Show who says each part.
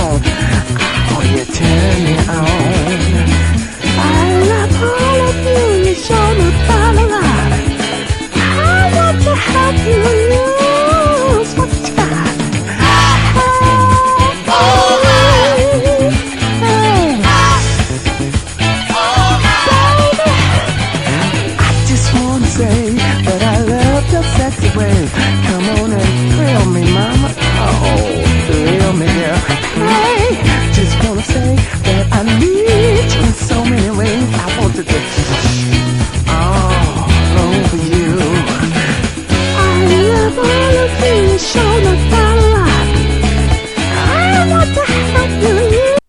Speaker 1: on. Oh, you turn me on. I love all of you. You show me by the light. I want to help you lose what you got. Say that I love your sexy way. Come on and thrill me, mama. Oh, thrill me, girl. Hey, just wanna say